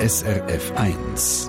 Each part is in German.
SRF 1.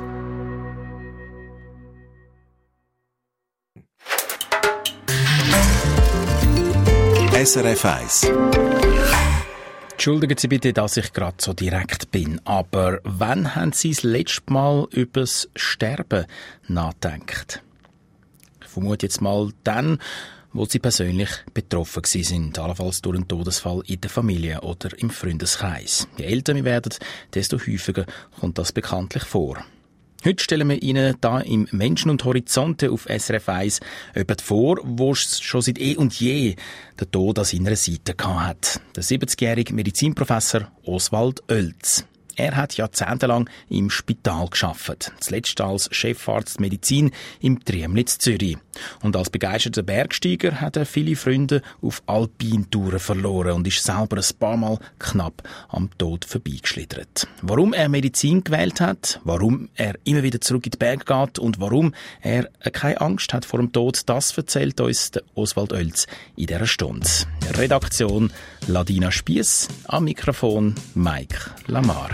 SRF 1. Entschuldigen Sie bitte, dass ich gerade so direkt bin, aber wann haben Sie das letzte Mal über das Sterben nachgedacht? Ich vermute jetzt mal dann, wo Sie persönlich betroffen sind, allenfalls durch einen Todesfall in der Familie oder im Freundeskreis. Je älter wir werden, desto häufiger kommt das bekanntlich vor. Heute stellen wir Ihnen da im Menschen und Horizonte auf SRF 1 jemanden vor, der schon seit eh und je den Tod an seiner Seite hat. Der 70-jährige Medizinprofessor Oswald Oelz. Er hat jahrzehntelang im Spital gearbeitet, zuletzt als Chefarzt Medizin im Triemnitz Zürich. Und als begeisterter Bergsteiger hat er viele Freunde auf Alpintouren verloren und ist selber ein paar Mal knapp am Tod vorbeigeschlittert. Warum er Medizin gewählt hat, warum er immer wieder zurück in die Berge geht und warum er keine Angst hat vor dem Tod, das erzählt uns der Oswald Oelz in dieser Stunde. Redaktion Ladina Spiess, am Mikrofon Mike Lamar.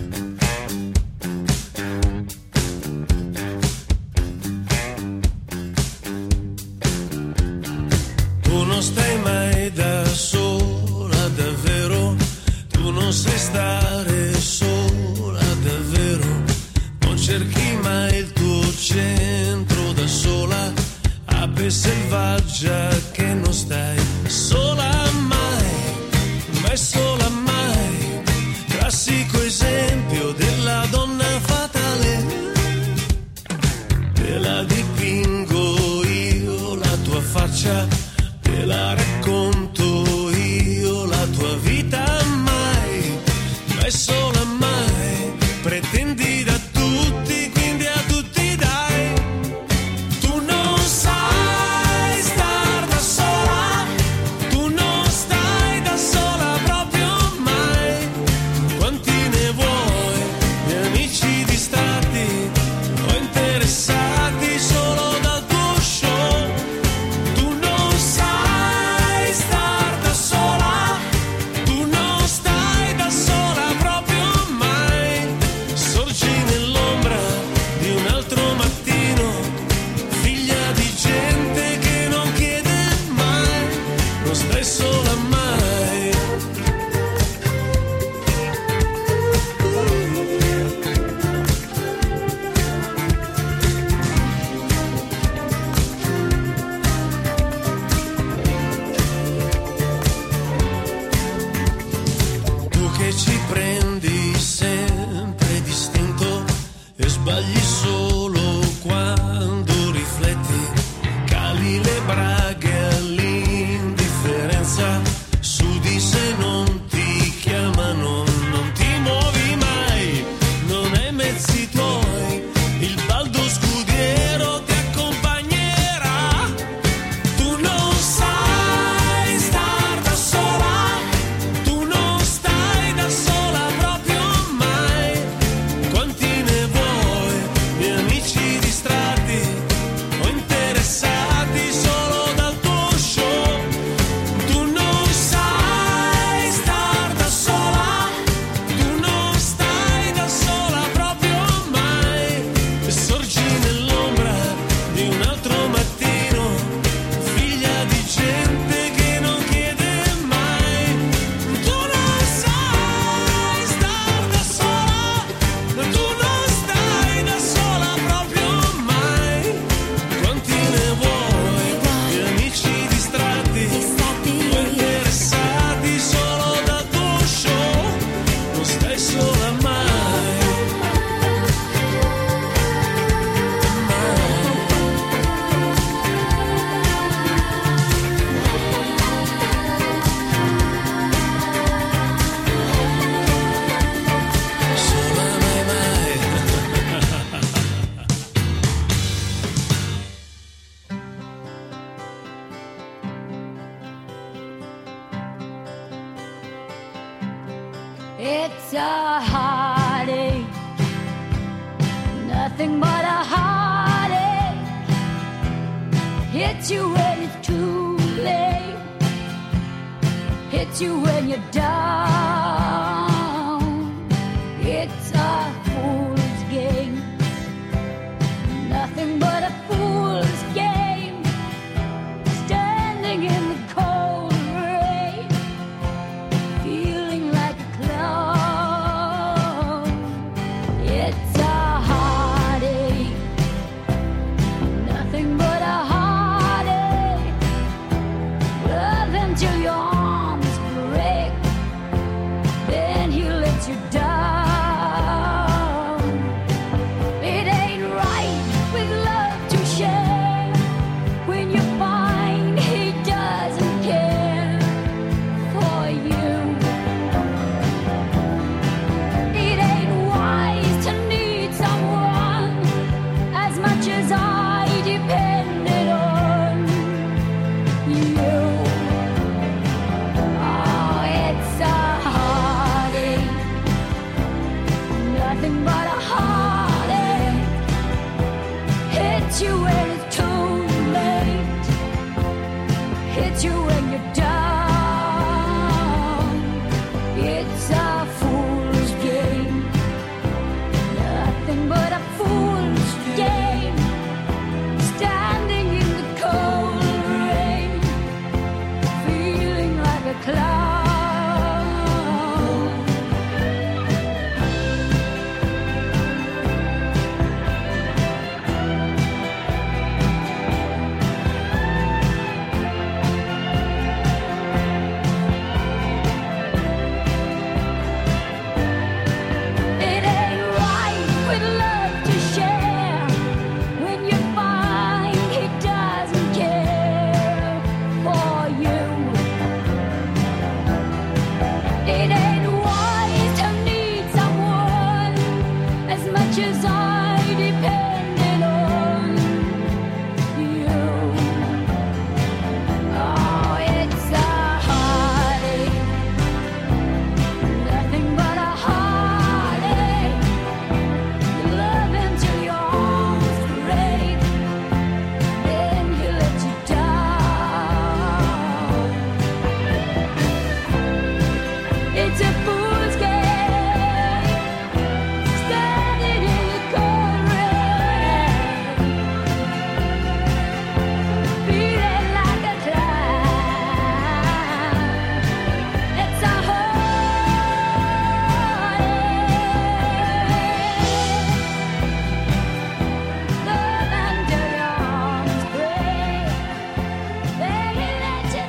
Tu non stai mai da sola, davvero. Tu non sai stare sola, davvero. Non cerchi mai il tuo centro da sola. Ape selvaggia che non stai sola mai, mai sola mai. Classico esempio della donna fatale. Te la dipingo io la tua faccia, te la racconto io la tua vita, mai, mai sola mai. Pretendi da tutti, quindi a tutti dai. Tu non sai star da sola, tu non stai da sola proprio mai. Quanti ne vuoi, miei amici distratti o interessati solo dal tuo show. Tu non sai star da sola, tu non stai da sola proprio mai. Sorgi nell'ombra di un altro mattino, figlia di gente che non chiede mai, non stai sola mai. Tu che ci prendi sempre distinto e sbagli solo quando rifletti, cali le braghe all'indifferenza, sudi se non ti chiamano, non ti muovi mai, non hai mezzi tuoi, il baldo scudiero ti accompagnerà. Tu non sai star da sola, tu non stai da sola proprio mai. Quanti ne vuoi, miei amici distratti o interessati solo dal tuo show. Tu non sai star da sola, tu non stai da sola proprio mai. E sorgi nell'ombra di un altro mattino, figlia di gente che non chiede mai. Tu non sai star da sola, tu non stai da sola proprio mai. Quanti ne vuoi, gli amici distratti o interessati solo dal tuo show, non stai sola mai. Sola mai mai. It's a heartache, nothing but a heartache. Hits you when it's too late, hits you when you're down. It's a fool nothing but a heartache. Hits you when it's too late. Hits you when you're down. It's a fool's game. Nothing but a fool's game. Standing in the cold rain, feeling like a cloud. It ain't right with love to share when you find he doesn't care for you. It ain't wise to need someone as much as I depended on you. Oh, it's a heartache, nothing but a heartache. You love him till your arms break, then he lets you down. It's a fool's game, standing in the cold rain, feeling like a clown. It's a heartache, love until your arms break, then he lets you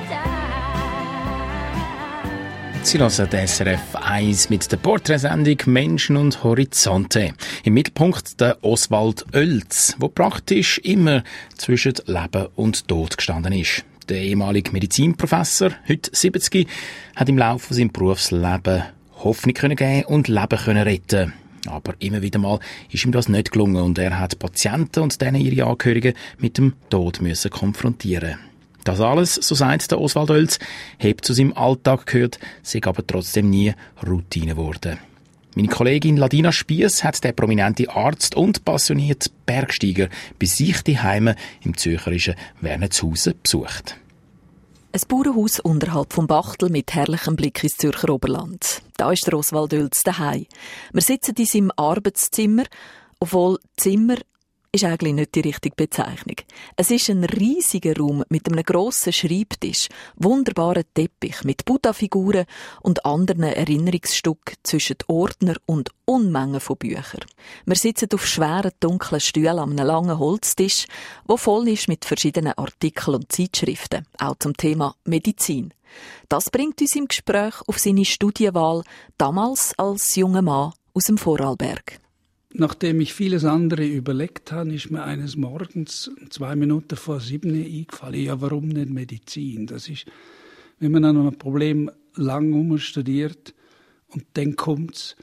down. Sie hören die SRF 1 mit der Porträtsendung «Menschen und Horizonte». Im Mittelpunkt der Oswald Oelz, der praktisch immer zwischen Leben und Tod gestanden ist. Der ehemalige Medizinprofessor, heute 70, hat im Laufe seines Berufslebens Hoffnung geben und Leben retten. Aber immer wieder mal ist ihm das nicht gelungen und er hat Patienten und denen ihre Angehörigen mit dem Tod müssen konfrontieren. Das alles, so sagt der Oswald Oelz, hat zu seinem Alltag gehört, sei aber trotzdem nie Routine geworden. Meine Kollegin Ladina Spiess hat den prominenten Arzt und passionierten Bergsteiger bei sich daheim im zürcherischen Wernetshausen besucht. Ein Bauernhaus unterhalb vom Bachtel mit herrlichem Blick ins Zürcher Oberland. Da ist der Oswald Oelz daheim. Wir sitzen in seinem Arbeitszimmer, obwohl Zimmer ist eigentlich nicht die richtige Bezeichnung. Es ist ein riesiger Raum mit einem grossen Schreibtisch, wunderbaren Teppich mit Buddha-Figuren und anderen Erinnerungsstücken zwischen Ordner und Unmengen von Büchern. Wir sitzen auf schweren, dunklen Stühlen an einem langen Holztisch, der voll ist mit verschiedenen Artikeln und Zeitschriften, auch zum Thema Medizin. Das bringt uns im Gespräch auf seine Studienwahl, damals als junger Mann aus dem Vorarlberg. Nachdem ich vieles andere überlegt habe, ist mir eines Morgens 2 Minuten vor 7 eingefallen, ja, warum nicht Medizin? Das ist, wenn man an einem Problem lang studiert und dann kommt's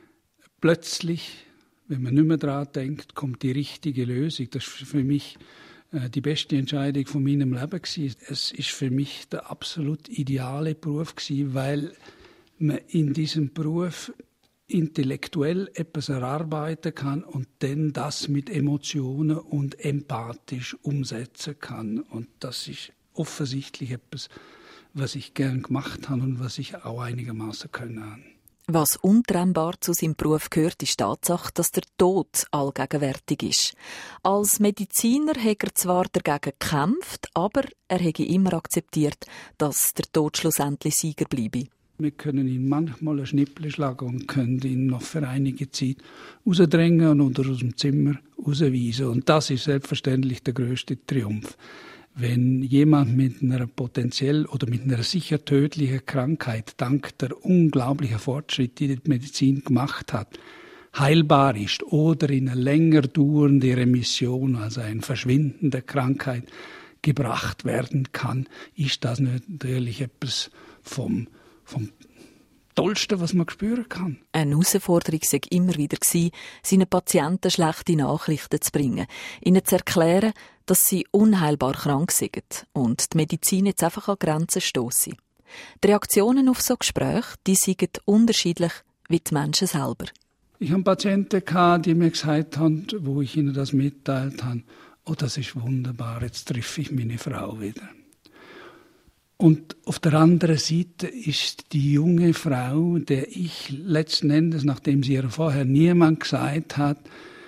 plötzlich, wenn man nicht mehr daran denkt, kommt die richtige Lösung. Das ist für mich die beste Entscheidung von meinem Leben gewesen. Es ist für mich der absolut ideale Beruf gewesen, weil man in diesem Beruf intellektuell etwas erarbeiten kann und dann das mit Emotionen und empathisch umsetzen kann. Und das ist offensichtlich etwas, was ich gern gemacht habe und was ich auch einigermaßen können habe. Was untrennbar zu seinem Beruf gehört, ist die Tatsache, dass der Tod allgegenwärtig ist. Als Mediziner hat er zwar dagegen gekämpft, aber er hat immer akzeptiert, dass der Tod schlussendlich Sieger bleibe. Wir können ihn manchmal ein Schnippel schlagen und können ihn noch für einige Zeit rausdrängen und aus dem Zimmer rausweisen. Und das ist selbstverständlich der grösste Triumph. Wenn jemand mit einer potenziell oder mit einer sicher tödlichen Krankheit dank der unglaublichen Fortschritte, die die Medizin gemacht hat, heilbar ist oder in eine länger dauernde Remission, also ein Verschwinden der Krankheit, gebracht werden kann, ist das natürlich etwas vom Tollste, was man spüren kann. Eine Herausforderung war immer wieder, seinen Patienten schlechte Nachrichten zu bringen, ihnen zu erklären, dass sie unheilbar krank sind und die Medizin jetzt einfach an Grenzen stosse. Die Reaktionen auf so Gespräche, die sind unterschiedlich wie die Menschen selber. Ich habe Patienten gehabt, die mir gesagt haben, wo ich ihnen das mitteilt habe, oh, das ist wunderbar, jetzt treffe ich meine Frau wieder. Und auf der anderen Seite ist die junge Frau, der ich letzten Endes, nachdem sie ihr vorher niemand gesagt hat,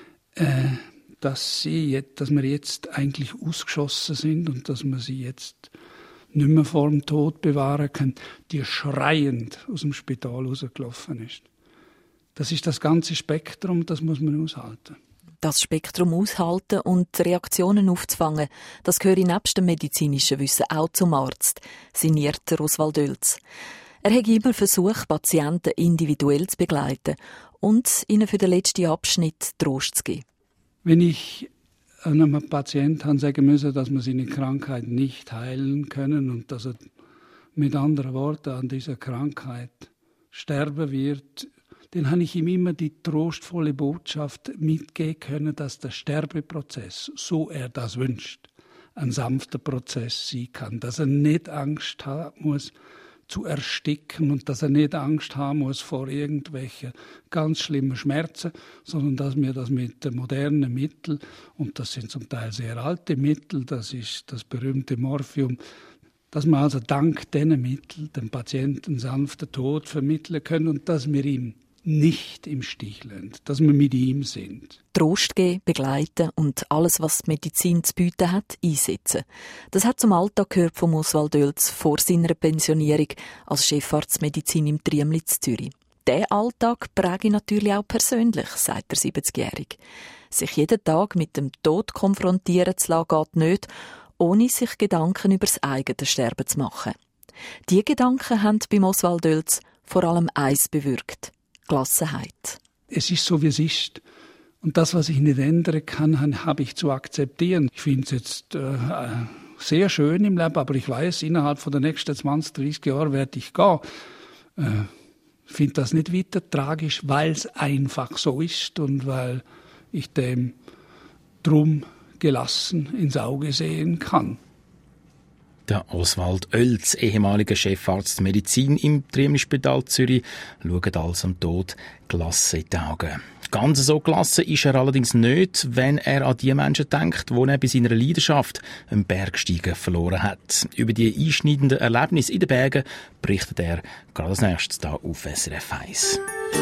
dass wir jetzt eigentlich ausgeschossen sind und dass wir sie jetzt nicht mehr vor dem Tod bewahren können, die schreiend aus dem Spital rausgelaufen ist. Das ist das ganze Spektrum, das muss man aushalten. Das Spektrum aushalten und Reaktionen aufzufangen, das gehört nebst dem medizinischen Wissen auch zum Arzt, sinniert Oswald Oelz. Er hat immer versucht, Patienten individuell zu begleiten und ihnen für den letzten Abschnitt Trost zu geben. Wenn ich einem Patienten sagen müssen, dass wir seine Krankheit nicht heilen können und dass er mit anderen Worten an dieser Krankheit sterben wird, dann habe ich ihm immer die trostvolle Botschaft mitgeben können, dass der Sterbeprozess, so er das wünscht, ein sanfter Prozess sein kann, dass er nicht Angst haben muss, zu ersticken und dass er nicht Angst haben muss vor irgendwelchen ganz schlimmen Schmerzen, sondern dass wir das mit modernen Mitteln, und das sind zum Teil sehr alte Mittel, das ist das berühmte Morphium, dass wir also dank diesen Mitteln dem Patienten sanften Tod vermitteln können und dass wir ihm nicht im Stich lassen, dass wir mit ihm sind. Trost geben, begleiten und alles, was die Medizin zu bieten hat, einsetzen. Das hat zum Alltag gehört von Oswald Oelz vor seiner Pensionierung als Chefarzt Medizin im Triemli in Zürich. Diesen Alltag präge ich natürlich auch persönlich, sagt der 70-Jährige. Sich jeden Tag mit dem Tod konfrontieren zu lassen, geht nicht, ohne sich Gedanken über das eigene Sterben zu machen. Diese Gedanken haben beim Oswald Oelz vor allem eins bewirkt: Gelassenheit. Es ist so, wie es ist. Und das, was ich nicht ändern kann, habe ich zu akzeptieren. Ich finde es jetzt sehr schön im Leben, aber ich weiß, innerhalb von den nächsten 20, 30 Jahren werde ich gehen. Ich finde das nicht weiter tragisch, weil es einfach so ist und weil ich dem drum gelassen ins Auge sehen kann. Der Oswald Oelz, ehemaliger Chefarzt Medizin im Triemli-Spital Zürich, schaut also am Tod gelassen in die Augen. Ganz so gelassen ist er allerdings nicht, wenn er an die Menschen denkt, die er bei seiner Leidenschaft im Bergsteigen verloren hat. Über die einschneidenden Erlebnisse in den Bergen berichtet er gerade als nächstes hier auf SRF 1.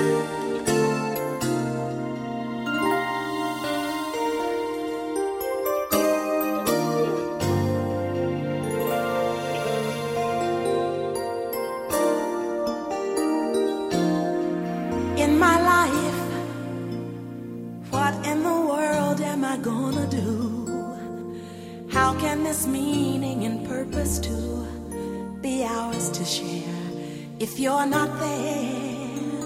In my life, what in the world am I gonna do? How can this meaning and purpose to be ours to share if you're not there?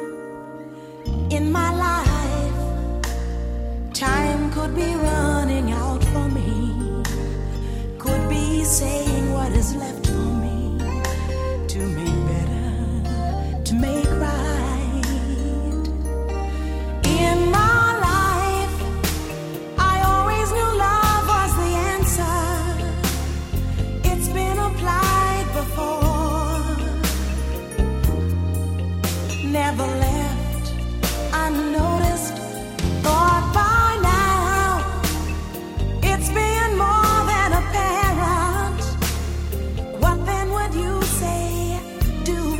In my life, time could be running out for me, could be saying what is left for me to make better, to make right. Never left unnoticed, thought by now it's been more than apparent. What then would you say? Do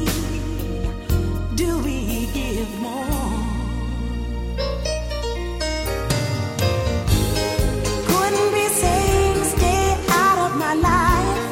we give more? Couldn't be saying stay out of my life.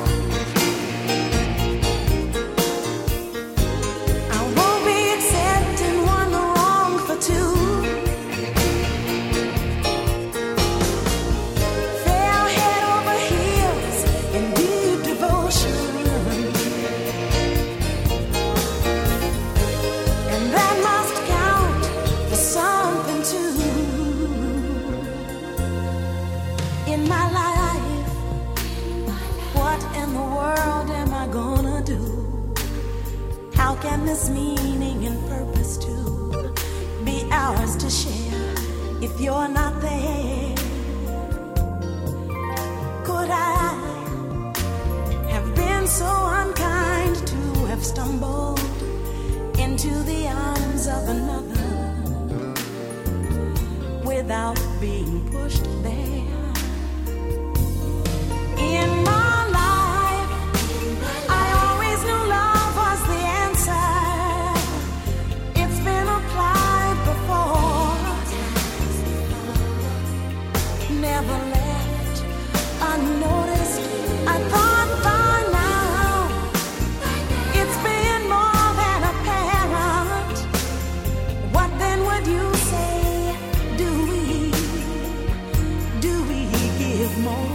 And this meaning and purpose to be ours to share if you're not there? Could I have been so unkind to have stumbled into the arms of another? without being pushed there. In my life, I always knew love was the answer. It's been applied before, never left unnoticed. I thought by now it's been more than apparent. What then would you say? Do we give more?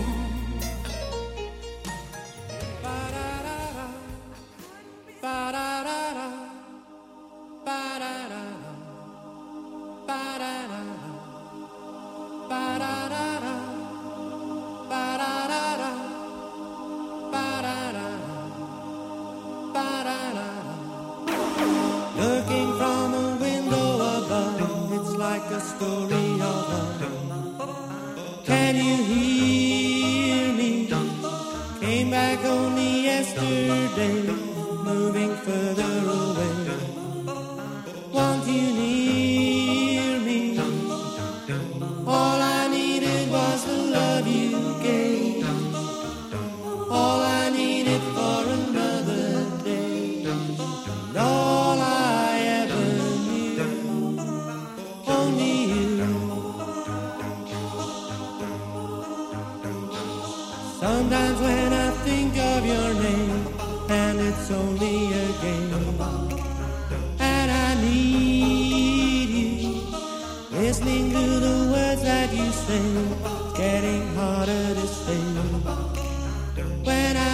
Looking from a window above, it's like a story of love. Can you hear me? Came back only yesterday, moving further away. Want you near me? All I needed was the love you gave. All I needed for another day. And all I ever knew, only you. Sometimes when I think of your name, and it's only a game, and I need you, listening to the words that you sing, it's getting harder to stay. When I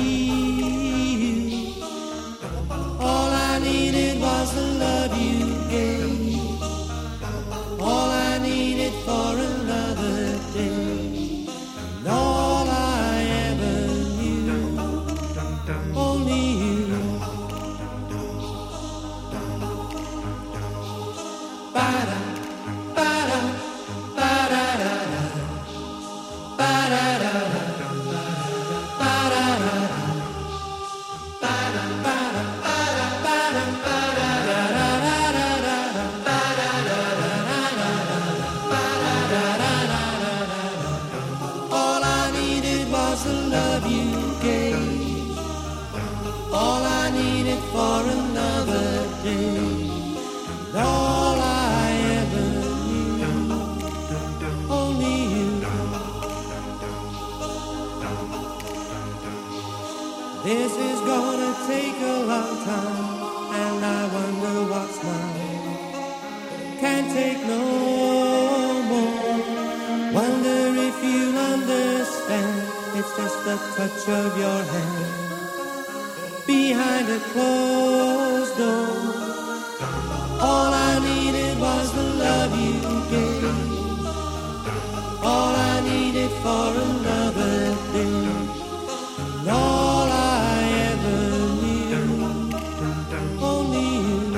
see you, all I needed was the love you gave. All I needed for another day. And all I ever knew, only you. Ba-da, ba-da, ba-da-da-da. Ba-da-da-da. All I needed was the love you gave. All I needed for another day. And all I ever knew, only you. This is gonna take a long time, and I wonder what's mine. Can't take no more. Wonder if you understand. It's just the touch of your hand behind a closed door. All I needed was the love you gave. All I needed for another day. And all I ever knew, only you.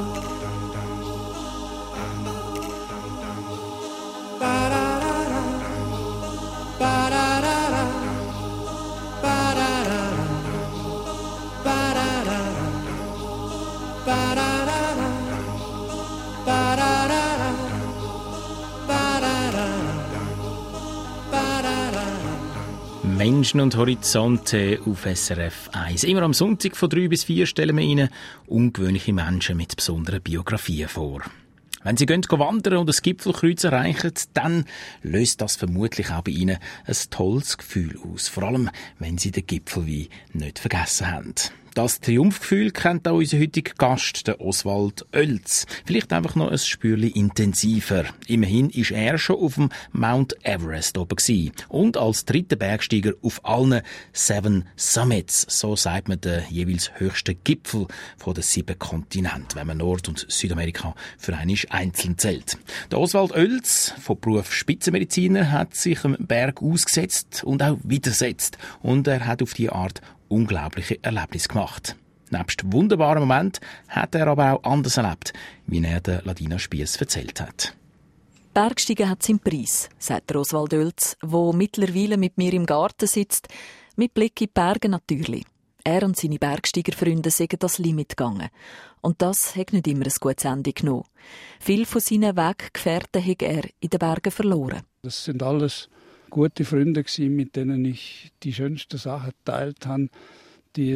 Ba-da-da-da, ba-da-da-da, ba-da-da-da, ba-da-da-da, ba-da-da-da, ba-da-da-da, ba-da-da-da, ba-da-da-da. Menschen und Horizonte auf SRF 1. Immer am Sonntag von 3 bis 4 stellen wir Ihnen ungewöhnliche Menschen mit besonderen Biografien vor. Wenn Sie wandern und das Gipfelkreuz erreichen, dann löst das vermutlich auch bei Ihnen ein tolles Gefühl aus. Vor allem, wenn Sie den Gipfelwein nicht vergessen haben. Das Triumphgefühl kennt auch unser heutiger Gast, der Oswald Oelz. Vielleicht einfach noch ein Spürchen intensiver. Immerhin ist er schon auf dem Mount Everest oben gewesen. Und als dritter Bergsteiger auf allen 7 Summits. So sagt man den jeweils höchsten Gipfel von den 7 Kontinenten, wenn man Nord- und Südamerika für einen einzeln zählt. Der Oswald Oelz, von Beruf Spitzenmediziner, hat sich am Berg ausgesetzt und auch widersetzt. Und er hat auf die Art unglaubliche Erlebnisse gemacht. Nebst wunderbaren Momenten hat er aber auch anders erlebt, wie er der Ladina Spiess erzählt hat. Bergsteigen hat seinen Preis, sagt der Oswald Oelz, der mittlerweile mit mir im Garten sitzt, mit Blick in die Berge natürlich. Er und seine Bergsteigerfreunde sind das Limit gegangen. Und das hat nicht immer ein gutes Ende genommen. Viele von seinen Weggefährten hat er in den Bergen verloren. Das sind alles gute Freunde gewesen, mit denen ich die schönsten Sachen geteilt habe, die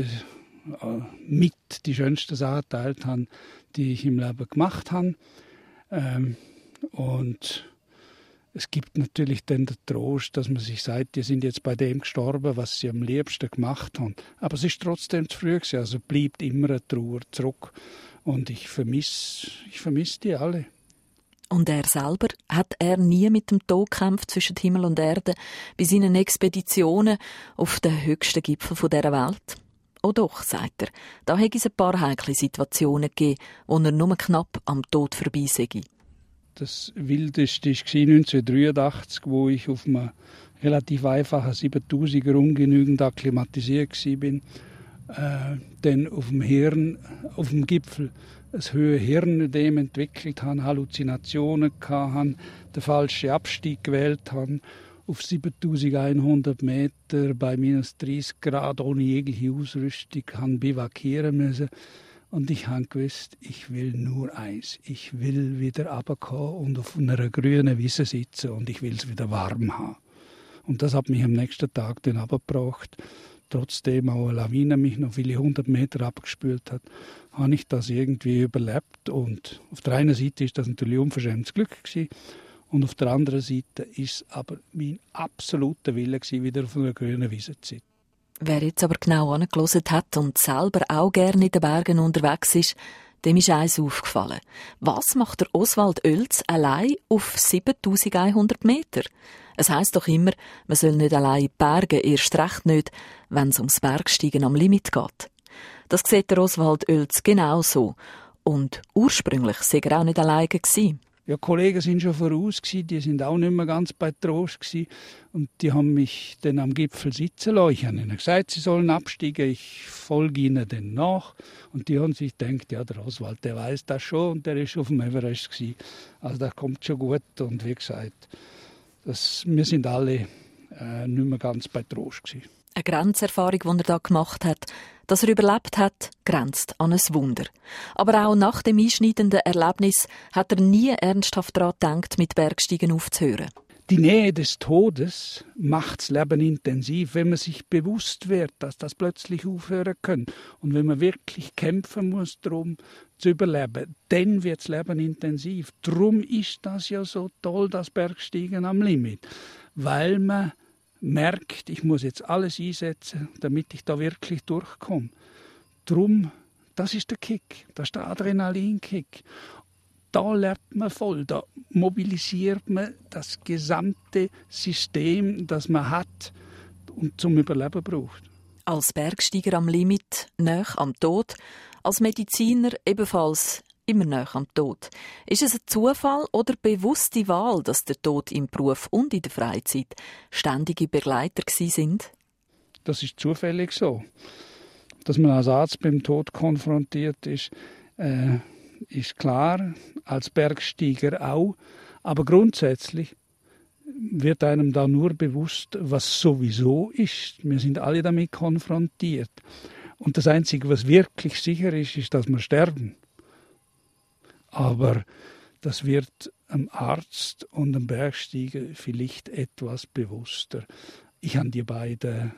ich im Leben gemacht habe. Und es gibt natürlich dann den Trost, dass man sich sagt, die sind jetzt bei dem gestorben, was sie am liebsten gemacht haben. Aber es ist trotzdem zu früh gewesen, also bleibt immer eine Trauer zurück. Und ich vermisse die alle. Und er selber hat er nie mit dem Tod gekämpft zwischen Himmel und Erde bei seinen Expeditionen auf den höchsten Gipfel dieser Welt? Oh doch, sagt er, da hätte es ein paar heikle Situationen gegeben, wo er nur knapp am Tod vorbei sei. Das Wildeste war 1983, wo ich auf einem relativ einfachen 7000er ungenügend akklimatisiert war. Dann auf dem Gipfel ein hohes Hirnödem entwickelt habe, Halluzinationen hatte, den falschen Abstieg gewählt habe, auf 7100 Meter bei minus 30 Grad ohne jegliche Ausrüstung bivakieren müssen. Und ich habe gewusst, ich will nur eins. Ich will wieder runterkommen und auf einer grünen Wiese sitzen und ich will es wieder warm haben. Und das hat mich am nächsten Tag dann runtergebracht. Trotzdem auch eine Lawine mich noch viele 100 Meter abgespült hat, habe ich das irgendwie überlebt. Und auf der einen Seite ist das natürlich unverschämtes Glück gewesen. Und auf der anderen Seite ist es aber mein absoluter Wille gewesen, wieder auf einer grünen Wiese zu sitzen. Wer jetzt aber genau angehört hat und selber auch gerne in den Bergen unterwegs ist, dem ist eins aufgefallen. Was macht der Oswald Oelz allein auf 7100 Meter? Es heisst doch immer, man soll nicht allein in die Berge, erst recht nicht, wenn es ums Bergsteigen am Limit geht. Das sieht der Oswald Oelz genau so. Und ursprünglich sei er auch nicht alleine gewesen. Ja, Kollegen sind schon voraus gewesen, die sind auch nicht mehr ganz bei Trost gewesen. Und die haben mich dann am Gipfel sitzen lassen. Ich habe ihnen gesagt, sie sollen absteigen, ich folge ihnen dann nach. Und die haben sich gedacht, ja, der Oswald, der weiß das schon und der ist auf dem Everest gewesen. Also das kommt schon gut. Und wie gesagt, wir sind alle nicht mehr ganz bei Trost gewesen. Eine Grenzerfahrung, die er da gemacht hat, dass er überlebt hat, grenzt an ein Wunder. Aber auch nach dem einschneidenden Erlebnis hat er nie ernsthaft daran gedacht, mit Bergsteigen aufzuhören. Die Nähe des Todes macht das Leben intensiv, wenn man sich bewusst wird, dass das plötzlich aufhören kann. Und wenn man wirklich kämpfen muss, darum zu überleben, dann wird das Leben intensiv. Darum ist das ja so toll, das Bergsteigen am Limit. Weil man merkt, ich muss jetzt alles einsetzen, damit ich da wirklich durchkomme. Drum, das ist der Kick, das ist der Adrenalinkick. Da lernt man voll, da mobilisiert man das gesamte System, das man hat und zum Überleben braucht. Als Bergsteiger am Limit, nahe am Tod, als Mediziner ebenfalls immer nahe am Tod. Ist es ein Zufall oder bewusste Wahl, dass der Tod im Beruf und in der Freizeit ständige Begleiter sind? Das ist zufällig so. Dass man als Arzt beim Tod konfrontiert ist klar, als Bergsteiger auch. Aber grundsätzlich wird einem da nur bewusst, was sowieso ist. Wir sind alle damit konfrontiert. Und das Einzige, was wirklich sicher ist, ist, dass wir sterben. Aber das wird einem Arzt und einem Bergsteiger vielleicht etwas bewusster. Ich habe die beiden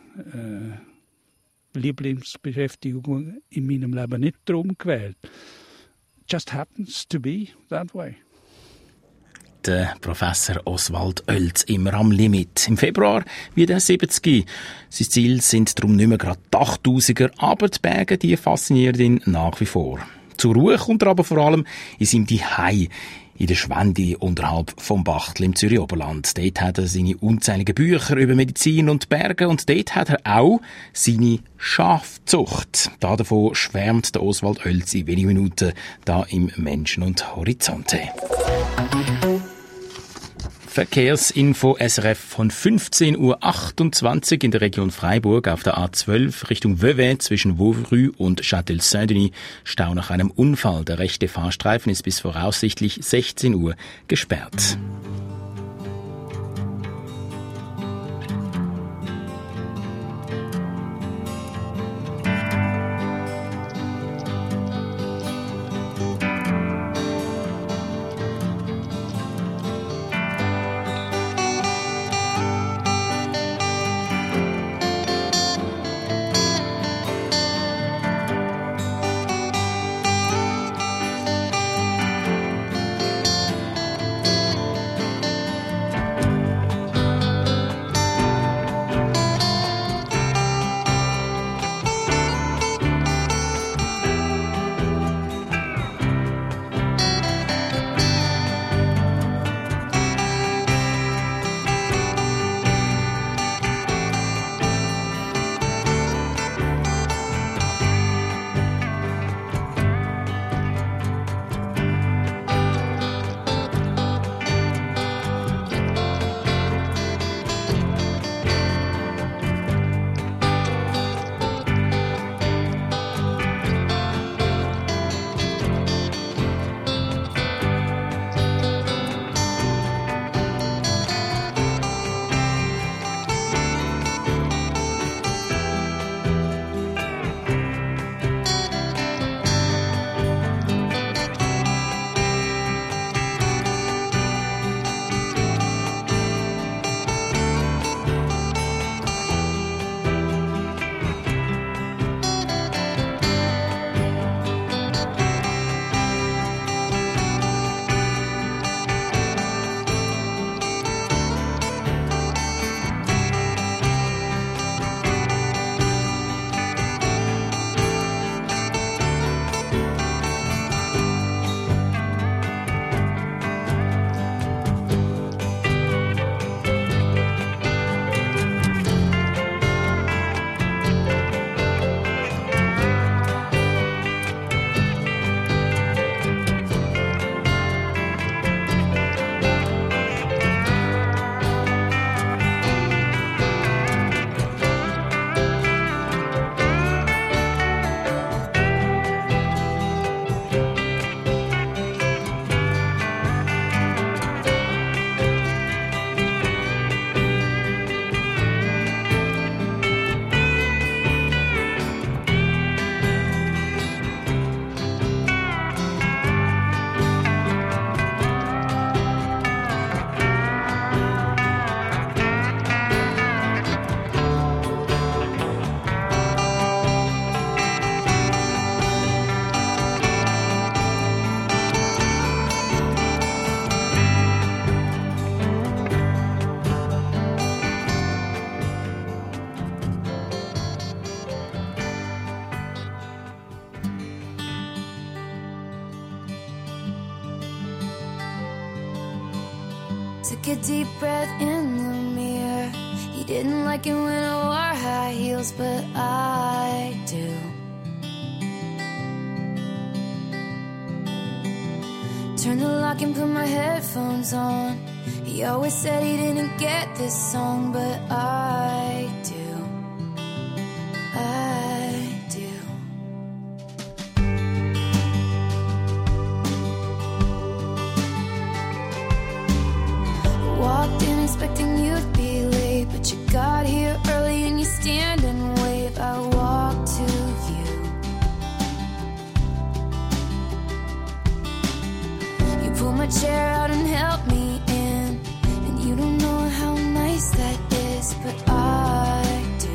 Lieblingsbeschäftigungen in meinem Leben nicht drum gewählt. Just happens to be that way. Der Professor Oswald Oelz immer am Limit. Im Februar wird er 70. Sein Ziel sind darum nicht mehr gerade die 8000er, aber die Berge, die faszinieren ihn nach wie vor. Zur Ruhe kommt er aber vor allem in seinem Zuhause in der Schwende unterhalb vom Bachtel im Zürich Oberland. Dort hat er seine unzähligen Bücher über Medizin und Berge und dort hat er auch seine Schafzucht. Davon schwärmt der Oswald Oelz in wenigen Minuten da im Menschen und Horizonte. Verkehrsinfo SRF von 15.28 Uhr in der Region Freiburg auf der A12 Richtung Vevey zwischen Vauvry und Châtel-Saint-Denis. Stau nach einem Unfall. Der rechte Fahrstreifen ist bis voraussichtlich 16 Uhr gesperrt. Took a deep breath in the mirror. He didn't like it when I wore high heels, but I do. Turned the lock and put my headphones on. He always said he didn't get this song, but I do. I do. Walked in expecting you'd be late, but you got here early and you stand and wave. I walked to you. You pulled my chair out and helped me in, and you don't know how nice that is, but I do.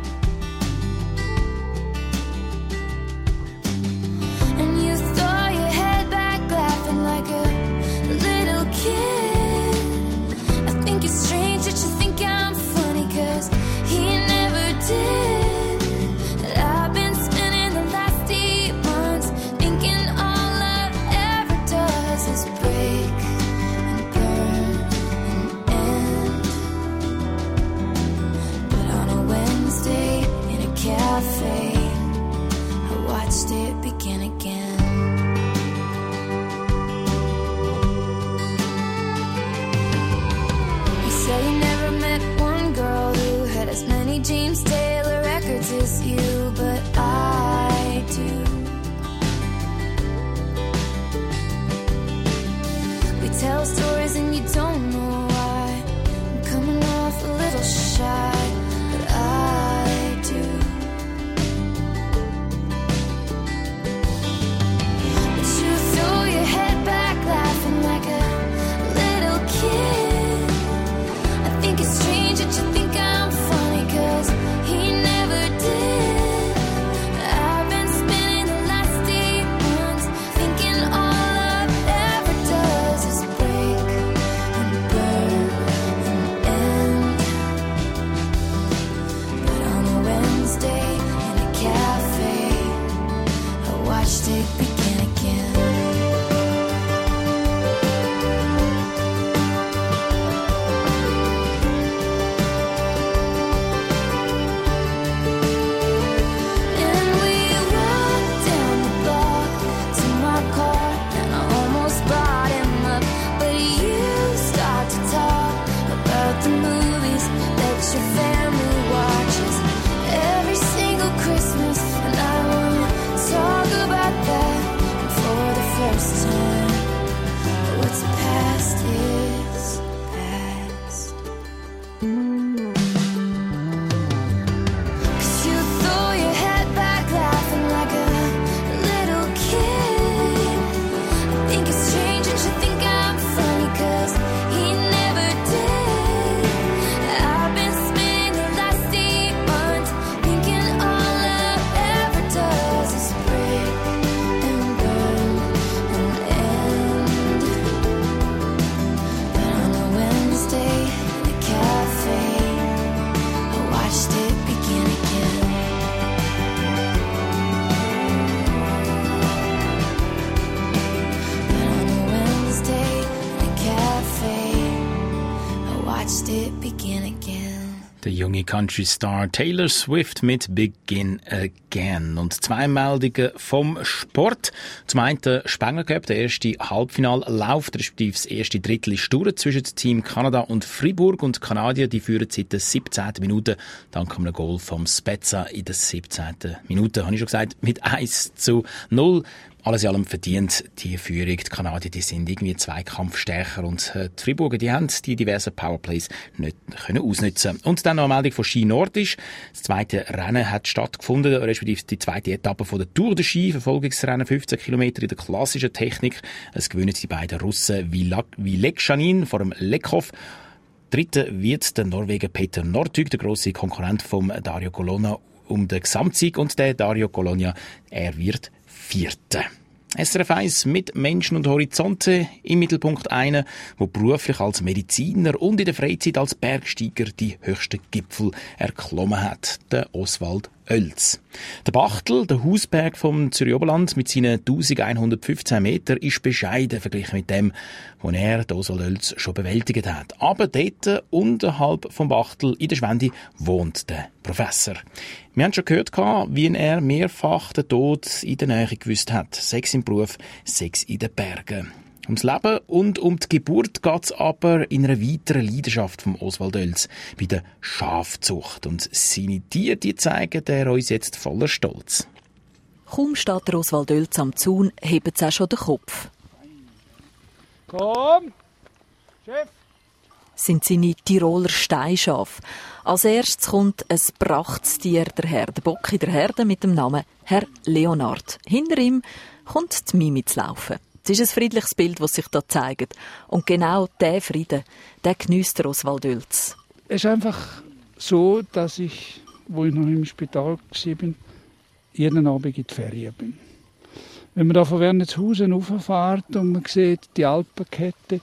And you throw your head back laughing like a little kid. I think it's strange that you think I'm funny, 'cause he never did. And I've been spending the last 8 months thinking all love ever does is break and burn and end. But on a Wednesday in a cafe, I watched it begin again. You say you never met one girl who had as many James Taylor records as you, but I do. We tell stories and you don't know why. I'm coming off a little shy, but I do. But you throw your head back laughing like a little kid. I think it's strange that you think I'm funny, 'cause he never did. I've been spending the last 8 months thinking all love ever does is break and burn and end. But on a Wednesday in a cafe, I watched it begin again. And we walked down the block to my car, and I almost brought him up, but you start to talk about the movies that your family watches every single Christmas, and I wanna talk about that. And for the first time, what's past is past. 'Cause you throw your head back laughing like a little kid. I think it's strange that you think I'm funny, 'cause he never did. I've been spending the last 8 months thinking all love ever does is break and burn and end. But on a Wednesday in a cafe, I watched it begin again. But on a Wednesday in a cafe, I watched it begin again. Der junge Country-Star Taylor Swift mit Begin Again. Und 2 Meldungen vom Sport. Zum einen der Spengler Cup, der erste Halbfinallauf, respektive das erste Drittel ist durch zwischen dem Team Kanada und Fribourg. Und die Kanadier, die führen seit der 17. Minute, dank einem Goal vom Spezza in der 17. Minute, habe ich schon gesagt, mit 1:0. Alles in allem verdient die Führung. Die Kanadier, die sind irgendwie zweikampfstärker und die Friburger, die haben die diversen Powerplays nicht können ausnutzen. Und dann noch eine Meldung von Ski Nordisch. Das zweite Rennen hat stattgefunden, respektive die zweite Etappe von der Tour de Ski, Verfolgungsrennen 15 Kilometer in der klassischen Technik. Es gewinnen die beiden Russen Vilek Janin vor dem Lekhoff. Dritter wird der Norweger Peter Northug, der grosse Konkurrent vom Dario Colonna, um den Gesamtsieg. Und der Dario Colonna, er wird Vierter. SRF 1 mit Menschen und Horizonte, im Mittelpunkt einer, der beruflich als Mediziner und in der Freizeit als Bergsteiger die höchsten Gipfel erklommen hat, der Oswald Oelz. Der Bachtel, der Hausberg vom Zürich Oberland mit seinen 1115 Metern, ist bescheiden verglichen mit dem, was er, der Oswald Oelz, schon bewältigt hat. Aber dort, unterhalb vom Bachtel, in der Schwende, wohnt der Professor. Wir haben schon gehört, wie er mehrfach den Tod in der Nähe gewusst hat. 6 im Beruf, 6 in den Bergen. Ums Leben und um die Geburt geht es aber in einer weiteren Leidenschaft vom Oswald Oelz, bei der Schafzucht. Und seine Tiere, die zeigen er uns jetzt voller Stolz. Kaum steht der Oswald Oelz am Zaun, hebt es auch schon den Kopf. Komm, Chef! Sind seine Tiroler Steinschafe. Als erstes kommt ein Prachtstier daher, der Bock in der Herde mit dem Namen Herr Leonard. Hinter ihm kommt die Mimi zu laufen. Es ist ein friedliches Bild, das sich hier zeigt. Und genau diesen Frieden, den geniesst der Oswald Oelz. Es ist einfach so, dass ich, wo ich noch im Spital war, jeden Abend in die Ferien bin. Wenn man da von Wernitshausen rauffährt und man sieht die Alpenkette,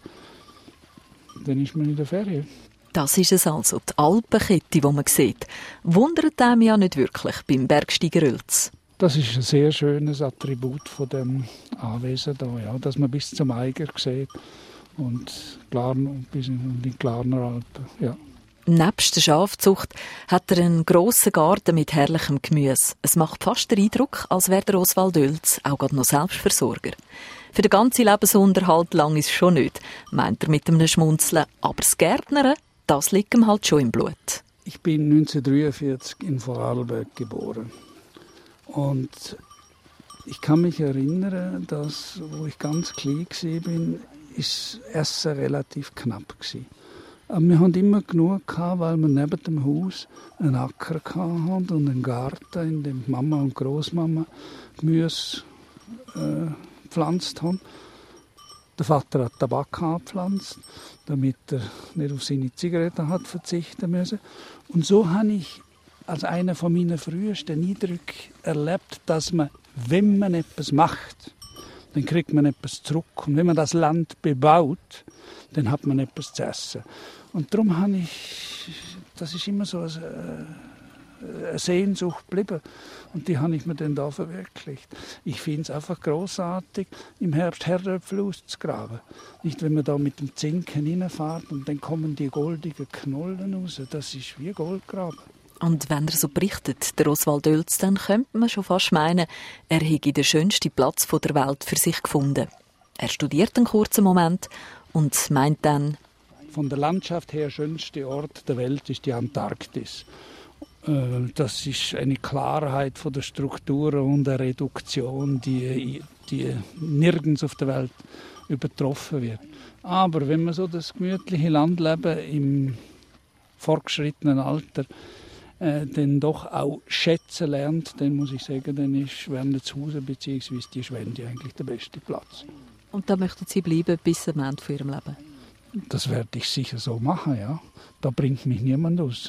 dann ist man in der Ferien. Das ist es also, die Alpenkette, die man sieht. Wundert einem ja nicht wirklich beim Bergsteiger Oelz. Das ist ein sehr schönes Attribut von dem Anwesen da, ja, dass man bis zum Eiger sieht und bis in die Glarner Alpen. Ja. Nebst der Schafzucht hat er einen grossen Garten mit herrlichem Gemüse. Es macht fast den Eindruck, als wäre der Oswald Oelz auch gerade noch Selbstversorger. Für den ganzen Lebensunterhalt lang ist es schon nicht, meint er mit einem Schmunzeln. Aber das Gärtnern, das liegt ihm halt schon im Blut. Ich bin 1943 in Vorarlberg geboren. Und ich kann mich erinnern, dass, wo ich ganz klein war, ist das Essen relativ knapp gewesen. Aber wir hatten immer genug gehabt, weil wir neben dem Haus einen Acker hatten und einen Garten, in dem Mama und Großmama Gemüse gepflanzt haben. Der Vater hat Tabak angepflanzt, damit er nicht auf seine Zigaretten hat verzichten müssen. Und so habe ich als einer von meinen frühesten Eindrücken erlebt, dass man, wenn man etwas macht, dann kriegt man etwas zurück. Und wenn man das Land bebaut, dann hat man etwas zu essen. Und darum habe ich, das ist immer so eine Sehnsucht geblieben. Und die habe ich mir dann da verwirklicht. Ich finde es einfach grossartig, im Herbst Herdöpfel auszugraben. Nicht, wenn man da mit dem Zinken hineinfährt und dann kommen die goldigen Knollen raus. Das ist wie Goldgraben. Und wenn er so berichtet, der Oswald Oelz, dann könnte man schon fast meinen, er hätte den schönsten Platz der Welt für sich gefunden. Er studiert einen kurzen Moment und meint dann: Von der Landschaft her schönste Ort der Welt ist die Antarktis. Das ist eine Klarheit von der Strukturen und eine Reduktion, die nirgends auf der Welt übertroffen wird. Aber wenn man so das gemütliche Landleben im fortgeschrittenen Alter dann doch auch schätzen lernt, dann muss ich sagen, dann ist Wernitshausen bzw. die Schwende eigentlich der beste Platz. Und da möchten Sie bleiben bis zum Ende von Ihrem Leben? Das werde ich sicher so machen, ja. Da bringt mich niemand raus.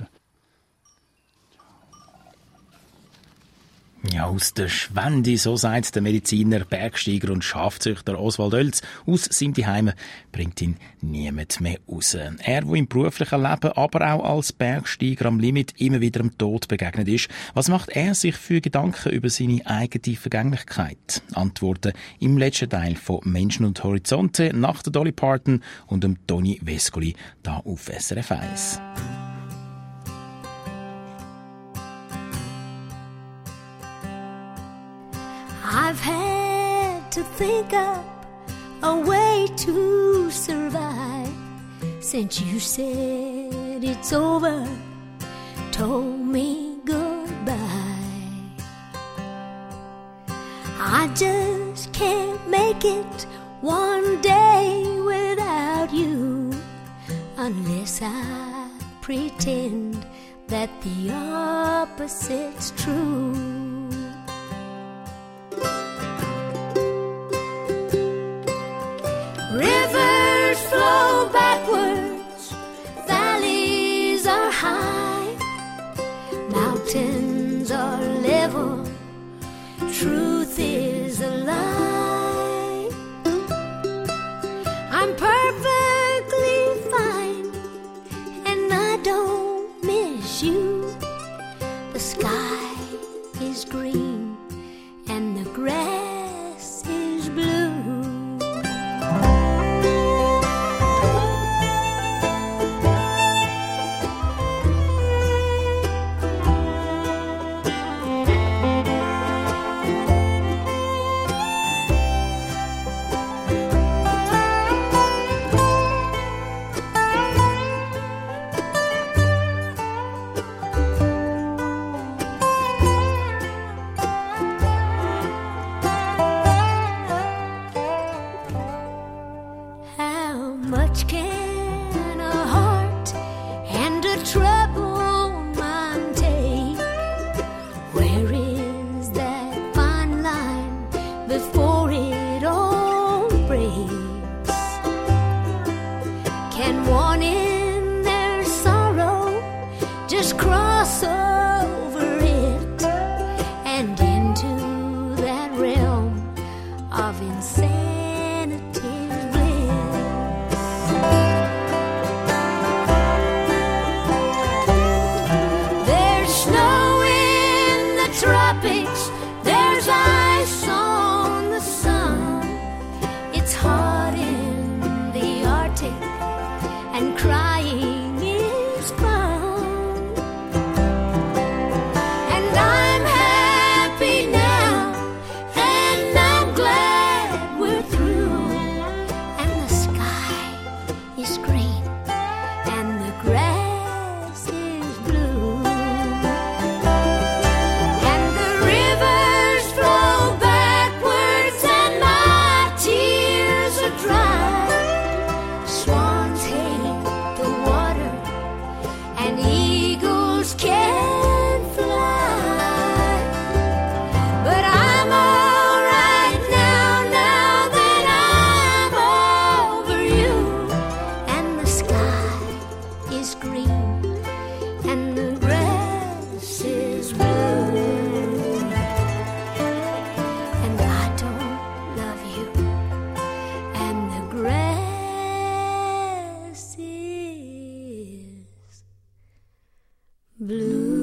Ja, aus der Schwende, so sagt der Mediziner, Bergsteiger und Schafzüchter Oswald Oelz. Aus seinem Zuhause bringt ihn niemand mehr raus. Er, der im beruflichen Leben, aber auch als Bergsteiger am Limit immer wieder dem Tod begegnet ist. Was macht er sich für Gedanken über seine eigene Vergänglichkeit? Antworten im letzten Teil von Menschen und Horizonte nach der Dolly Parton und dem Toni Vescoli da auf SRF 1. I've had to think up a way to survive since you said it's over, told me goodbye. I just can't make it one day without you unless I pretend that the opposite's true. Rivers flow backwards, valleys are high, mountains are level, truth is a lie. I'm perfectly fine, and I don't miss you. The sky much can a heart and a troubled mind take? Where is that fine line before it all breaks? Can one in their sorrow just cross over it and into that realm of insanity's bliss? There's snow in the tropics, there's ice on the sun. It's hot in the Arctic, and crying is fun. And I'm happy now, and I'm glad we're through. And the sky is green, and the grass is blue. And the rivers flow backwards, and my tears are dry. Swans hate the water, and eagles can fly. But I'm all right now that I'm over you. And the sky is green, and the grass is blue. And I don't love you, and the grass is blue.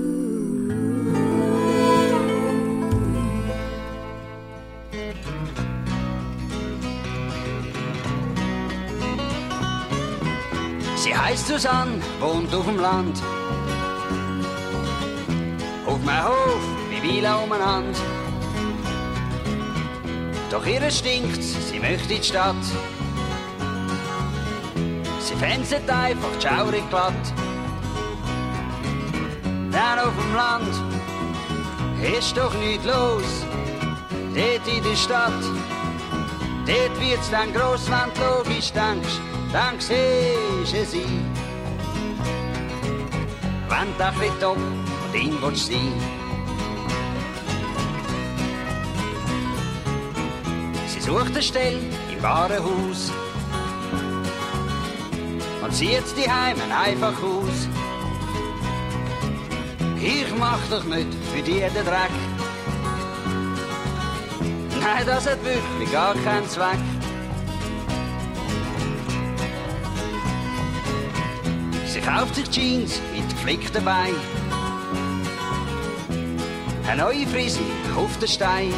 Sie heißt Susanne, wohnt auf dem Land. Auf meinem Hof, wie Wiele umeinander. Doch ihr stinkt's, sie möchte in die Stadt. Sie fänzet einfach die Schaurig glatt. Dann auf dem Land ist doch nichts los. Dort in der Stadt, dort wird's dann gross, wenn du logisch denkst. Dann siehst du sie. Wenn du ein bisschen top und ihn willst sein. Sie sucht eine Stelle im Warenhaus und zieht die Heimen einfach aus. Ich mach doch nicht für die den Dreck. Nein, das hat wirklich gar keinen Zweck. Sie kauft sich Jeans mit geflickten Beinen, eine neue Frise auf den Stein.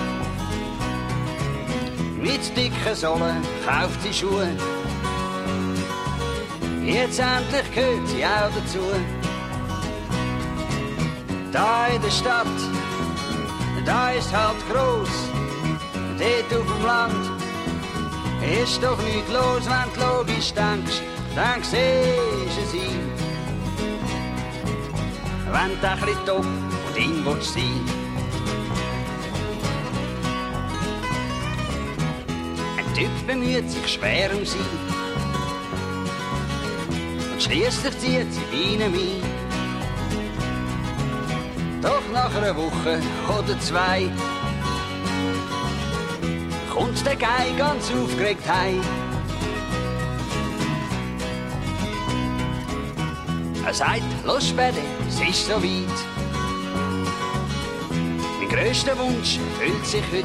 Mit dicken Sohlen kauft sie Schuhe. Jetzt endlich gehört sie auch dazu. Da in der Stadt, da ist halt gross. Dort auf dem Land ist doch nichts los, wenn du logisch denkst. Dann siehst du sie. Wenn du ein bisschen top und ihn willst sein. Ein Typ bemüht sich schwer um sie. Und schliesslich zieht sie bei ihm ein. Doch nach einer Woche oder zwei kommt der Guy ganz aufgeregt heim. Er sagt, los Späde, es ist so weit. Mein grösster Wunsch erfüllt sich heute.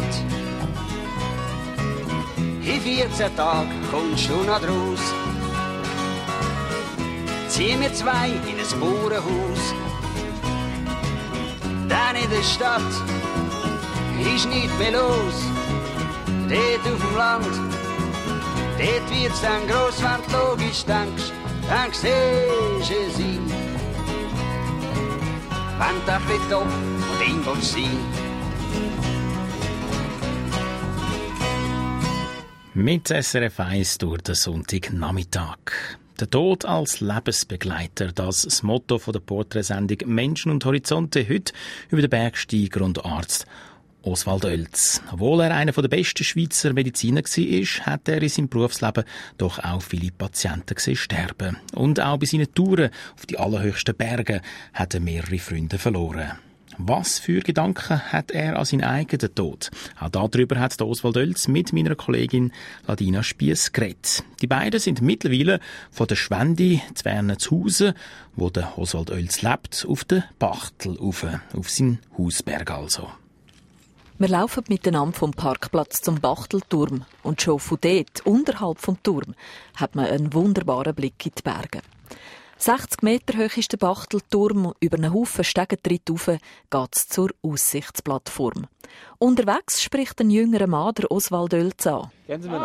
In 14 Tagen kommst du noch raus. Zieh mir zwei in ein Bauernhaus. Dann in der Stadt ist nichts mehr los. Dort auf dem Land, dort wird's dann gross, wenn du logisch denkst. Dann siehst du sie. Wenn du ein bisschen top und ihn willst sein. Mit SRF 1 durch den Sonntagnachmittag. Der Tod als Lebensbegleiter, das ist das Motto der Porträtsendung Menschen und Horizonte, heute über den Bergsteiger und Arzt Oswald Oelz. Obwohl er einer der besten Schweizer Mediziner war, hat er in seinem Berufsleben doch auch viele Patienten gesehen sterben. Und auch bei seinen Touren auf die allerhöchsten Berge hat er mehrere Freunde verloren. Was für Gedanken hat er an seinen eigenen Tod? Auch darüber hat Oswald Oelz mit meiner Kollegin Ladina Spiess geredet. Die beiden sind mittlerweile von der Schwendi zu Wernenshausen, wo der Oswald Oelz lebt, auf den Bachtel rauf, auf seinen Hausberg also. Wir laufen miteinander vom Parkplatz zum Bachtelturm und schon von dort, unterhalb vom Turm, hat man einen wunderbaren Blick in die Berge. 60 Meter hoch ist der Bachtelturm, über einen Haufen Stegentritt rauf geht's zur Aussichtsplattform. Unterwegs spricht ein jüngerer Mann, der Oswald Oelz, an. Kennen Sie mich noch?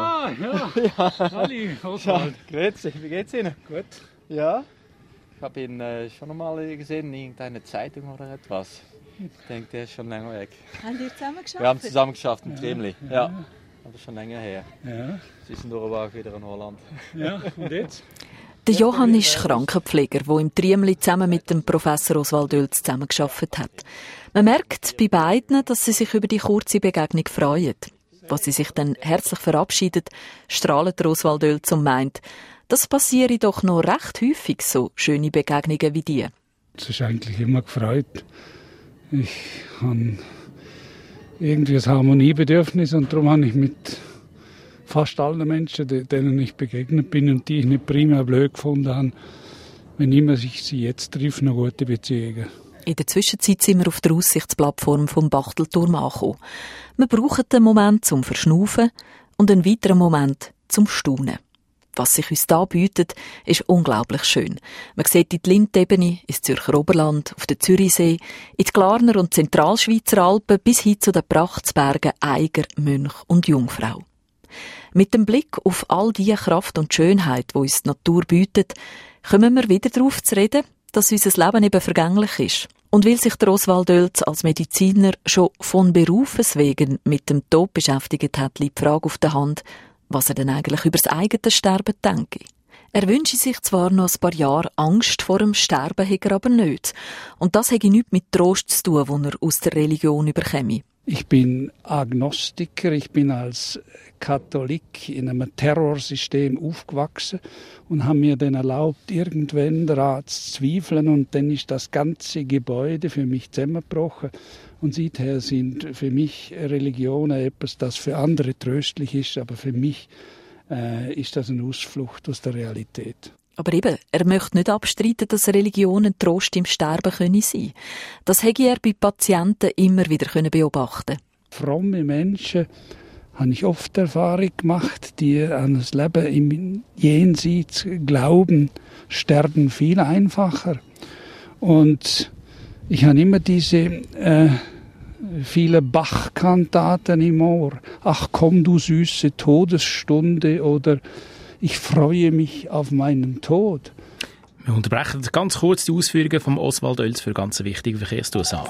Ja. Hallo, Oswald. Grüezi, wie geht's Ihnen? Gut. Ja. Ich habe ihn schon noch mal gesehen in irgendeiner Zeitung oder etwas. Ich denke, der ist schon länger weg. Haben Sie zusammen geschafft? Wir haben zusammen geschafft in Triemli. Ja. Aber schon länger her. Ja. Sie sind aber auch wieder in Holland. Ja, und jetzt? Der Johann ist Krankenpfleger, der im Triemli zusammen mit dem Professor Oswald Oelz zusammengearbeitet hat. Man merkt bei beiden, dass sie sich über die kurze Begegnung freuen. Als sie sich dann herzlich verabschieden, strahlt der Oswald Oelz und meint, das passiere doch noch recht häufig, so schöne Begegnungen wie die. Es ist eigentlich immer gefreut. Ich habe irgendwie ein Harmoniebedürfnis und darum habe ich mit fast allen Menschen, denen ich begegnet bin und die ich nicht primär blöd gefunden habe, wenn immer ich sie jetzt treffe, noch gute Beziehungen. In der Zwischenzeit sind wir auf der Aussichtsplattform vom Bachtelturm angekommen. Wir brauchen einen Moment zum Verschnaufen und einen weiteren Moment zum Staunen. Was sich uns da bietet, ist unglaublich schön. Man sieht in die Lindebene, ins Zürcher Oberland, auf den Zürichsee, in die Glarner und Zentralschweizer Alpen bis hin zu den Prachtsbergen Eiger, Mönch und Jungfrau. Mit dem Blick auf all die Kraft und Schönheit, die uns die Natur bietet, kommen wir wieder darauf zu reden, dass unser Leben eben vergänglich ist. Und weil sich der Oswald Oelz als Mediziner schon von Berufes wegen mit dem Tod beschäftigt hat, liegt die Frage auf der Hand, was er denn eigentlich über das eigene Sterben denke. Er wünsche sich zwar noch ein paar Jahre Angst vor dem Sterben, hätte er aber nicht. Und das hätte nichts mit Trost zu tun, den er aus der Religion überkäme. Ich bin Agnostiker, ich bin als Katholik in einem Terrorsystem aufgewachsen und habe mir dann erlaubt, irgendwann daran zu zweifeln, und dann ist das ganze Gebäude für mich zusammengebrochen. Und seither sind für mich Religionen etwas, das für andere tröstlich ist, aber für mich ist das eine Ausflucht aus der Realität. Aber eben, er möchte nicht abstreiten, dass Religionen Trost im Sterben sein können. Das hätte er bei Patienten immer wieder beobachten können. Fromme Menschen habe ich oft Erfahrung gemacht, die an das Leben im Jenseits glauben, sterben viel einfacher. Und ich habe immer diese viele Bach-Kantaten im Ohr. Ach komm, du süße Todesstunde, oder ich freue mich auf meinen Tod. Wir unterbrechen ganz kurz die Ausführungen von Oswald Oelz für eine ganz wichtige Verkehrszusage.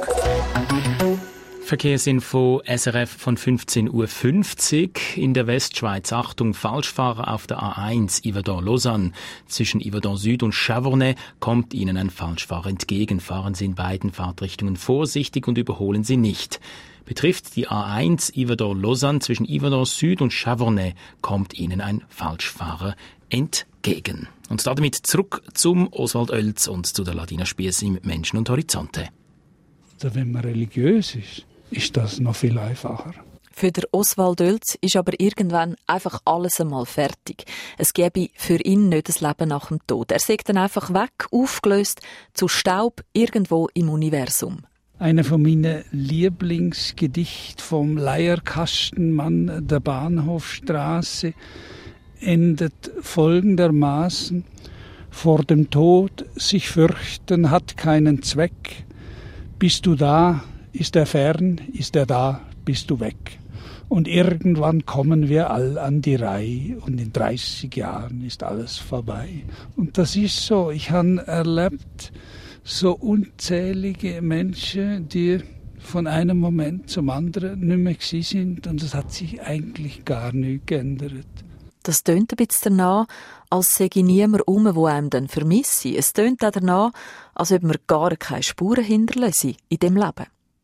Verkehrsinfo SRF von 15.50 Uhr. In der Westschweiz, Achtung, Falschfahrer auf der A1 Yverdon-Lausanne. Zwischen Yverdon Süd und Chavornay kommt Ihnen ein Falschfahrer entgegen. Fahren Sie in beiden Fahrtrichtungen vorsichtig und überholen Sie nicht. Betrifft die A1 Yverdon-Lausanne, zwischen Yverdon Süd und Chavornay kommt Ihnen ein Falschfahrer entgegen. Und damit zurück zum Oswald Oelz und zu der Ladina Spiess im Menschen und Horizonte. Also wenn man religiös ist das noch viel einfacher. Für den Oswald Oelz ist aber irgendwann einfach alles einmal fertig. Es gäbe für ihn nicht das Leben nach dem Tod. Er sagt dann einfach weg, aufgelöst, zu Staub irgendwo im Universum. Einer von meinen Lieblingsgedichten vom Leierkastenmann der Bahnhofstraße endet folgendermaßen: Vor dem Tod sich fürchten hat keinen Zweck. Bist du da, ist er fern, ist er da, bist du weg. Und irgendwann kommen wir all an die Reihe und in 30 Jahren ist alles vorbei. Und das ist so. Ich habe erlebt so unzählige Menschen, die von einem Moment zum anderen nicht mehr gewesen sind, und es hat sich eigentlich gar nichts geändert. Das tönt ein bisschen danach, als sei niemand der einem dann vermisse. Es tönt auch danach, als ob man gar keine Spuren hinterlassen in dem Leben.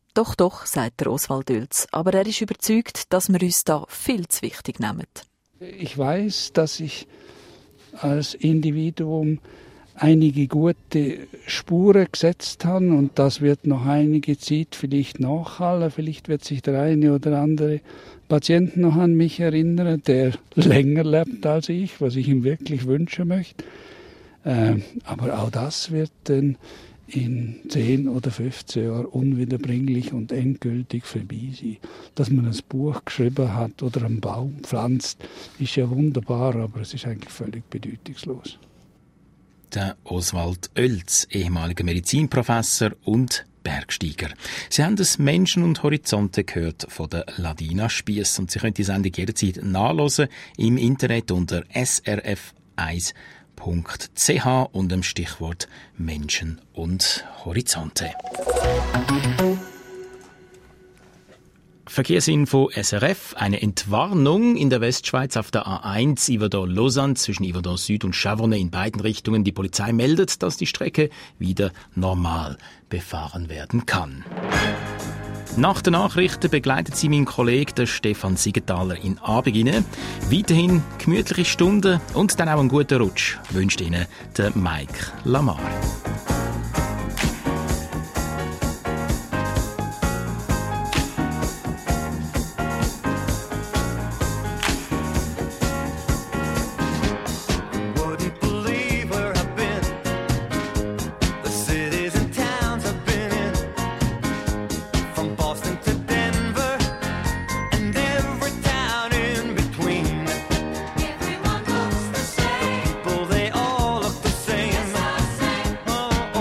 Doch, sagt der Oswald Oelz. Aber er ist überzeugt, dass wir uns da viel zu wichtig nehmen. Ich weiß, dass ich als Individuum einige gute Spuren gesetzt habe und das wird noch einige Zeit vielleicht nachhallen. Vielleicht wird sich der eine oder andere Patient noch an mich erinnern, der länger lebt als ich, was ich ihm wirklich wünschen möchte. Aber auch das wird dann in 10 oder 15 Jahren unwiederbringlich und endgültig vorbei sein. Dass man ein Buch geschrieben hat oder einen Baum pflanzt, ist ja wunderbar, aber es ist eigentlich völlig bedeutungslos. Der Oswald Oelz, ehemaliger Medizinprofessor und Bergsteiger. Sie haben das Menschen und Horizonte gehört von der Ladina Spiess und Sie können die Sendung jederzeit nachhören im Internet unter srf1.ch und dem Stichwort Menschen und Horizonte. Verkehrsinfo SRF. Eine Entwarnung in der Westschweiz auf der A1 Yverdon-Lausanne zwischen Yverdon Süd und Chavornay in beiden Richtungen. Die Polizei meldet, dass die Strecke wieder normal befahren werden kann. Nach den Nachrichten begleitet sie mein Kollege der Stefan Siegenthaler in Abend. Weiterhin gemütliche Stunden und dann auch einen guten Rutsch wünscht Ihnen der Mike Lamar. Everyone looks the same. People, they all look the same.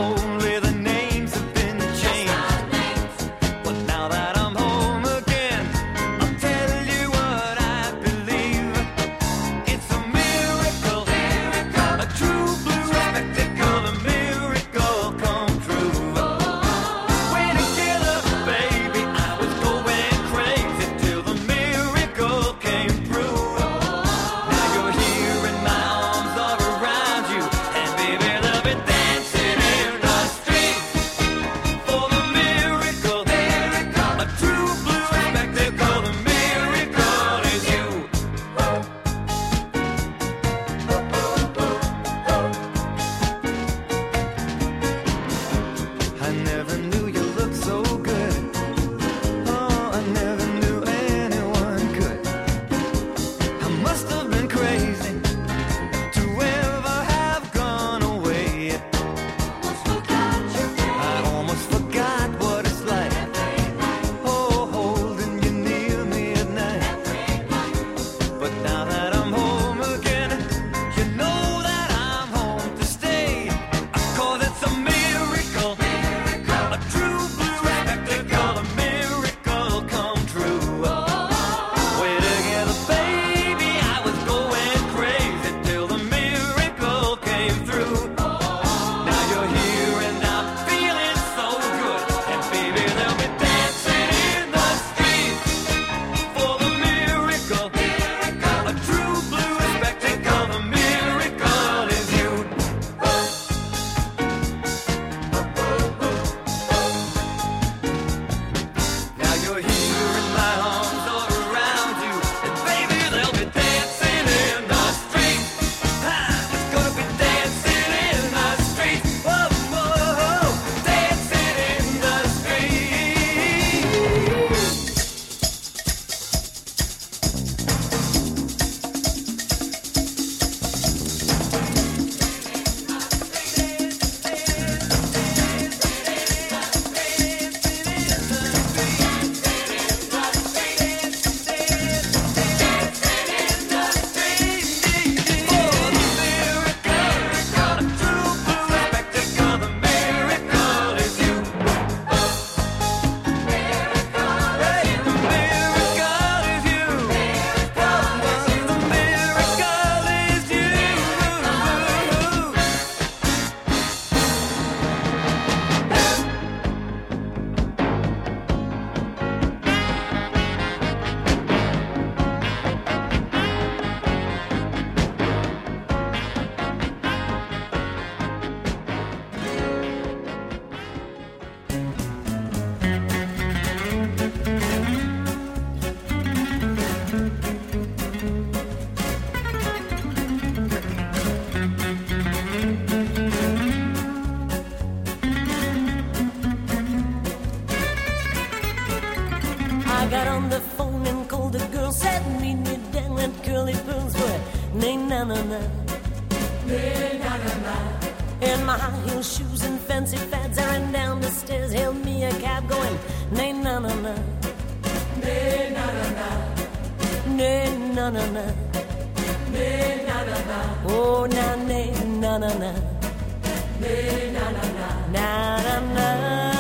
my high heel shoes and fancy fads. I ran down the stairs, hailed me a cab going, nay, na, na, na. Nay, na, na, na. Nay, na, na, na. Nay, na, na, na. Oh, na, nay, na, na, na. Nay, na, na, na. Na, na, na.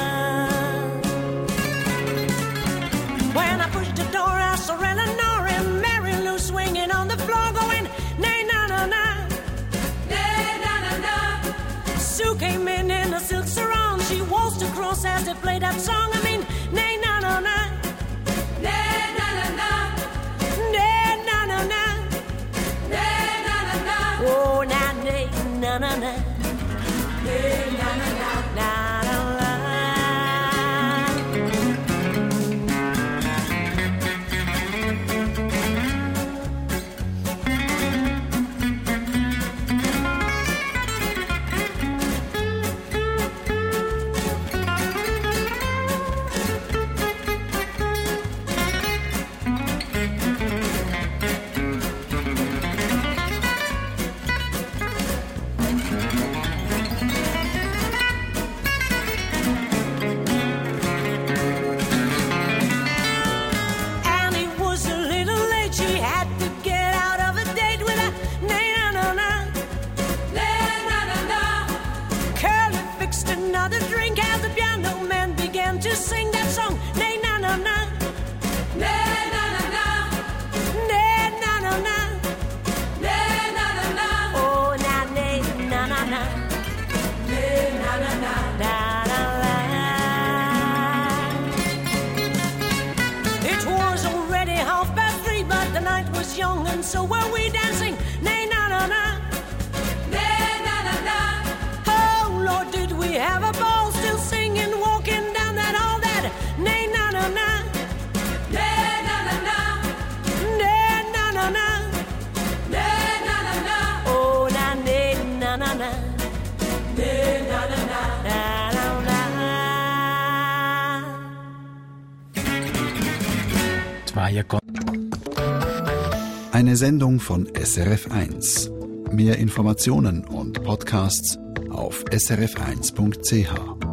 When I pushed the door, I saw Eleanor and Mary Lou swinging on the floor going, nay, na, na, na. Nay, na, na, na. Sue came in a silk sarong. She waltzed across as they played that song. I mean, nay, na, na, na. Nay, na, na, na. Nay, na, na, na. Nay, na, na, na. Oh, na, nay, na, na, na. Nay, na, na, na. Na, na, na. To sing that song, nay na na na, nay na na na, nay na na na, nay na na na, oh na nay na na na, nay na na na, na na na. It was already 3:30, but the night was young, and so were we dancing, nay na na na, nay na na na. Oh Lord, did we have a ball, still singing, walking down that all that, nay na na na, nay na na na, nay na na na, nay na na na, oh na nay na na na, nay na na na, na na na. Eine Sendung von SRF1. Mehr Informationen und Podcasts auf srf1.ch.